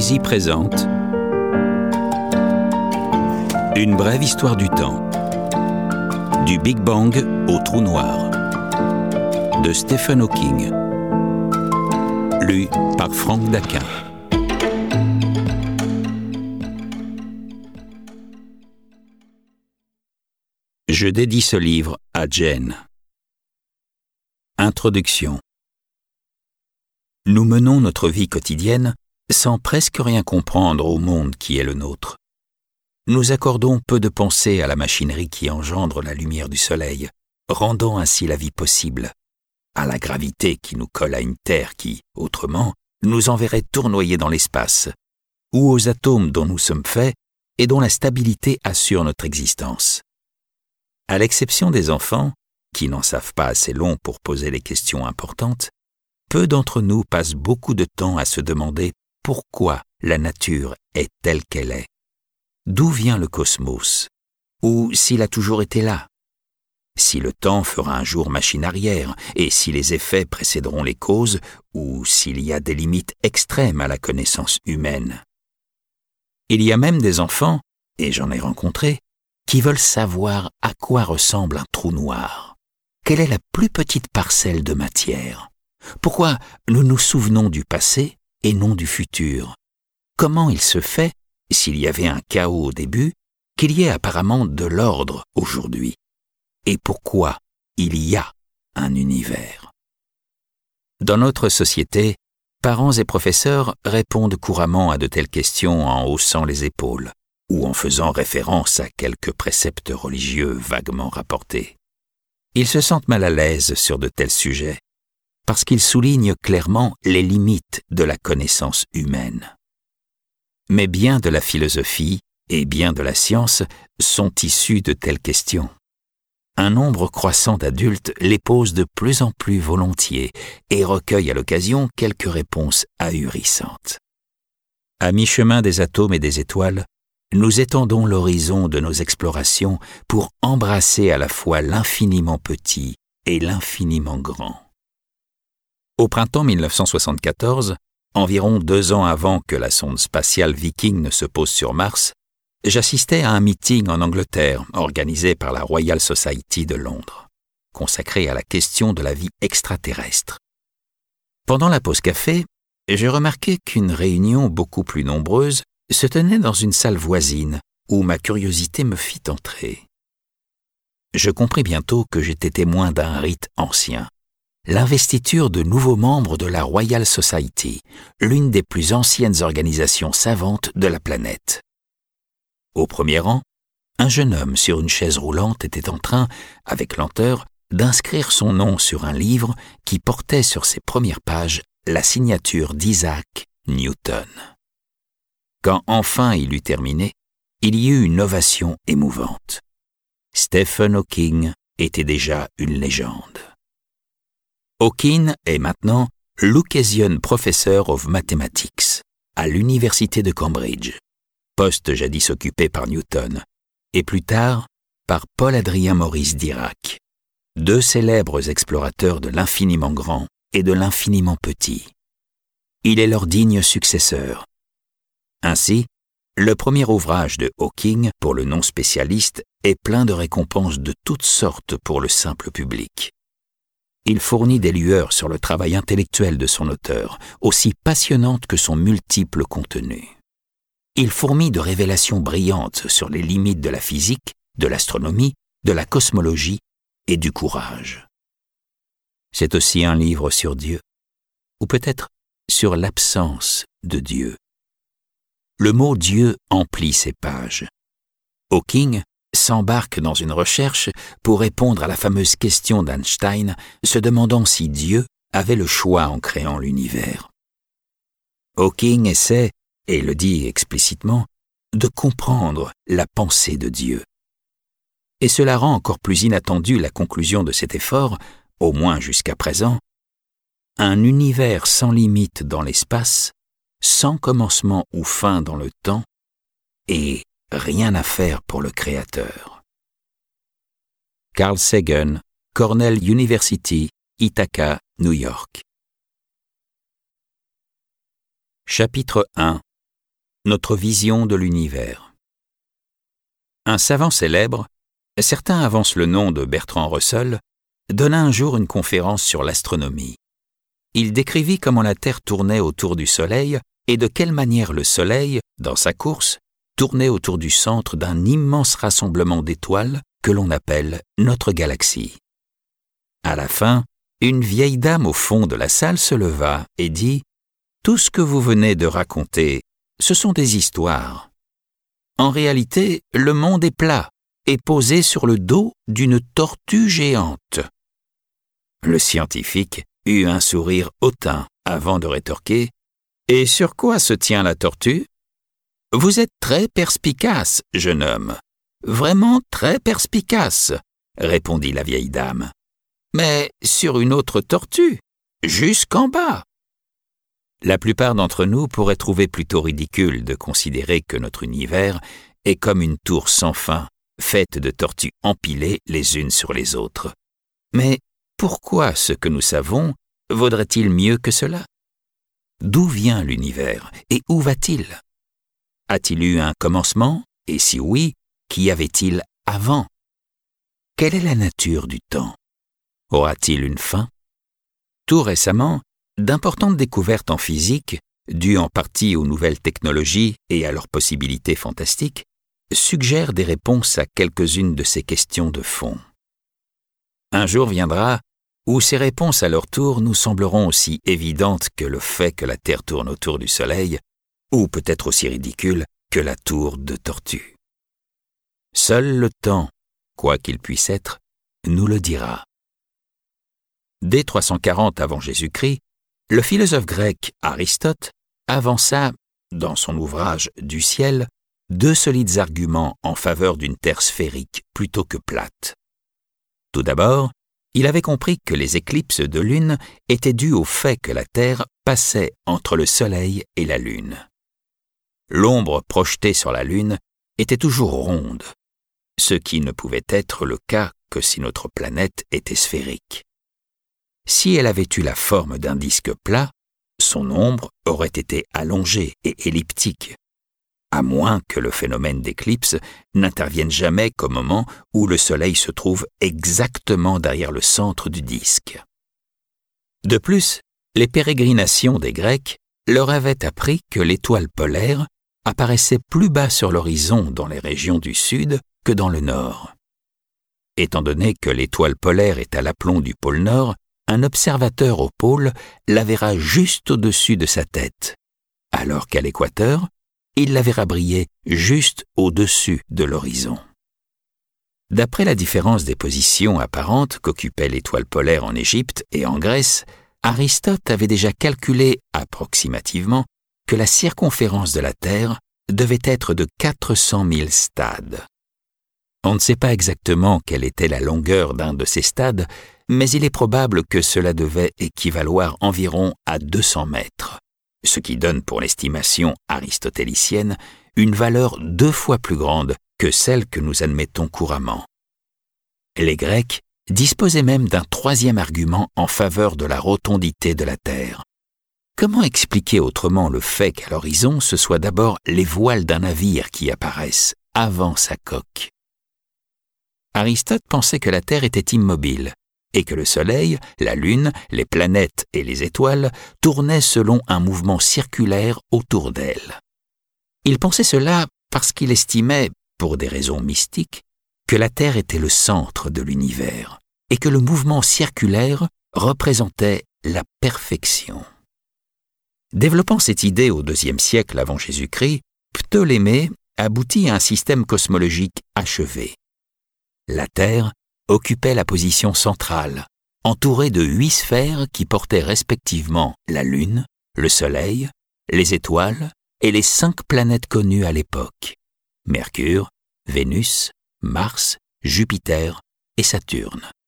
Poésie présente Une brève histoire du temps. Du Big Bang au trou noir. De Stephen Hawking. Lu par Franck Daquin. Je dédie ce livre à Jane. Introduction. Nous menons notre vie quotidienne sans presque rien comprendre au monde qui est le nôtre. Nous accordons peu de pensée à la machinerie qui engendre la lumière du soleil, rendant ainsi la vie possible, à la gravité qui nous colle à une terre qui, autrement, nous enverrait tournoyer dans l'espace, ou aux atomes dont nous sommes faits et dont la stabilité assure notre existence. À l'exception des enfants, qui n'en savent pas assez long pour poser les questions importantes, peu d'entre nous passent beaucoup de temps à se demander pourquoi la nature est telle qu'elle est. D'où vient le cosmos? Ou s'il a toujours été là? Si le temps fera un jour machine arrière, et si les effets précéderont les causes, ou s'il y a des limites extrêmes à la connaissance humaine. Il y a même des enfants, et j'en ai rencontré, qui veulent savoir à quoi ressemble un trou noir. Quelle est la plus petite parcelle de matière? Pourquoi nous nous souvenons du passé et non du futur? Comment il se fait, s'il y avait un chaos au début, qu'il y ait apparemment de l'ordre aujourd'hui? Et pourquoi il y a un univers? Dans notre société, parents et professeurs répondent couramment à de telles questions en haussant les épaules ou en faisant référence à quelques préceptes religieux vaguement rapportés. Ils se sentent mal à l'aise sur de tels sujets, parce qu'ils soulignent clairement les limites de la connaissance humaine. Mais bien de la philosophie et bien de la science sont issus de telles questions. Un nombre croissant d'adultes les posent de plus en plus volontiers et recueillent à l'occasion quelques réponses ahurissantes. À mi-chemin des atomes et des étoiles, nous étendons l'horizon de nos explorations pour embrasser à la fois l'infiniment petit et l'infiniment grand. Au printemps 1974, environ 2 ans avant que la sonde spatiale Viking ne se pose sur Mars, j'assistais à un meeting en Angleterre organisé par la Royal Society de Londres, consacré à la question de la vie extraterrestre. Pendant la pause café, j'ai remarqué qu'une réunion beaucoup plus nombreuse se tenait dans une salle voisine où ma curiosité me fit entrer. Je compris bientôt que j'étais témoin d'un rite ancien. L'investiture de nouveaux membres de la Royal Society, l'une des plus anciennes organisations savantes de la planète. Au premier rang, un jeune homme sur une chaise roulante était en train, avec lenteur, d'inscrire son nom sur un livre qui portait sur ses premières pages la signature d'Isaac Newton. Quand enfin il eut terminé, il y eut une ovation émouvante. Stephen Hawking était déjà une légende. Hawking est maintenant Lucasian Professor of Mathematics à l'Université de Cambridge, poste jadis occupé par Newton, et plus tard par Paul-Adrien Maurice Dirac, 2 célèbres explorateurs de l'infiniment grand et de l'infiniment petit. Il est leur digne successeur. Ainsi, le premier ouvrage de Hawking pour le non-spécialiste est plein de récompenses de toutes sortes pour le simple public. Il fournit des lueurs sur le travail intellectuel de son auteur, aussi passionnante que son multiple contenu. Il fourmille de révélations brillantes sur les limites de la physique, de l'astronomie, de la cosmologie et du courage. C'est aussi un livre sur Dieu, ou peut-être sur l'absence de Dieu. Le mot Dieu emplit ces pages. Hawking s'embarque dans une recherche pour répondre à la fameuse question d'Einstein, se demandant si Dieu avait le choix en créant l'univers. Hawking essaie, et le dit explicitement, de comprendre la pensée de Dieu. Et cela rend encore plus inattendue la conclusion de cet effort, au moins jusqu'à présent, un univers sans limite dans l'espace, sans commencement ou fin dans le temps, et rien à faire pour le Créateur. Carl Sagan, Cornell University, Ithaca, New York. Chapitre 1. notre vision de l'univers. Un savant célèbre, certains avancent le nom de Bertrand Russell, donna un jour une conférence sur l'astronomie. Il décrivit comment la Terre tournait autour du Soleil et de quelle manière le Soleil, dans sa course, tournait autour du centre d'un immense rassemblement d'étoiles que l'on appelle notre galaxie. À la fin, une vieille dame au fond de la salle se leva et dit « Tout ce que vous venez de raconter, ce sont des histoires. En réalité, le monde est plat et posé sur le dos d'une tortue géante. » Le scientifique eut un sourire hautain avant de rétorquer « Et sur quoi se tient la tortue ? Vous êtes très perspicace, jeune homme. Vraiment très perspicace, répondit la vieille dame. Mais sur une autre tortue, jusqu'en bas. La plupart d'entre nous pourraient trouver plutôt ridicule de considérer que notre univers est comme une tour sans fin, faite de tortues empilées les unes sur les autres. Mais pourquoi ce que nous savons vaudrait-il mieux que cela ? D'où vient l'univers et où va-t-il ? A-t-il eu un commencement ? Et si oui, qu'y avait-il avant ? Quelle est la nature du temps ? Aura-t-il une fin ? Tout récemment, d'importantes découvertes en physique, dues en partie aux nouvelles technologies et à leurs possibilités fantastiques, suggèrent des réponses à quelques-unes de ces questions de fond. Un jour viendra où ces réponses à leur tour nous sembleront aussi évidentes que le fait que la Terre tourne autour du Soleil, ou peut-être aussi ridicules que la tour de tortue. Seul le temps, quoi qu'il puisse être, nous le dira. Dès 340 avant Jésus-Christ, le philosophe grec Aristote avança, dans son ouvrage « Du ciel », 2 solides arguments en faveur d'une Terre sphérique plutôt que plate. Tout d'abord, il avait compris que les éclipses de lune étaient dues au fait que la Terre passait entre le Soleil et la Lune. L'ombre projetée sur la Lune était toujours ronde, ce qui ne pouvait être le cas que si notre planète était sphérique. Si elle avait eu la forme d'un disque plat, son ombre aurait été allongée et elliptique, à moins que le phénomène d'éclipse n'intervienne jamais qu'au moment où le Soleil se trouve exactement derrière le centre du disque. De plus, les pérégrinations des Grecs leur avaient appris que l'étoile polaire apparaissait plus bas sur l'horizon dans les régions du sud que dans le nord. Étant donné que l'étoile polaire est à l'aplomb du pôle nord, un observateur au pôle la verra juste au-dessus de sa tête, alors qu'à l'équateur, il la verra briller juste au-dessus de l'horizon. D'après la différence des positions apparentes qu'occupait l'étoile polaire en Égypte et en Grèce, Aristote avait déjà calculé approximativement que la circonférence de la Terre devait être de 400 000 stades. On ne sait pas exactement quelle était la longueur d'un de ces stades, mais il est probable que cela devait équivaloir environ à 200 mètres, ce qui donne pour l'estimation aristotélicienne une valeur 2 fois plus grande que celle que nous admettons couramment. Les Grecs disposaient même d'un 3e argument en faveur de la rotondité de la Terre. Comment expliquer autrement le fait qu'à l'horizon, ce soit d'abord les voiles d'un navire qui apparaissent avant sa coque ? Aristote pensait que la Terre était immobile et que le Soleil, la Lune, les planètes et les étoiles tournaient selon un mouvement circulaire autour d'elle. Il pensait cela parce qu'il estimait, pour des raisons mystiques, que la Terre était le centre de l'univers et que le mouvement circulaire représentait la perfection. Développant cette idée au IIe siècle avant Jésus-Christ, Ptolémée aboutit à un système cosmologique achevé. La Terre occupait la position centrale, entourée de 8 sphères qui portaient respectivement la Lune, le Soleil, les étoiles et les 5 planètes connues à l'époque, Mercure, Vénus, Mars, Jupiter et Saturne.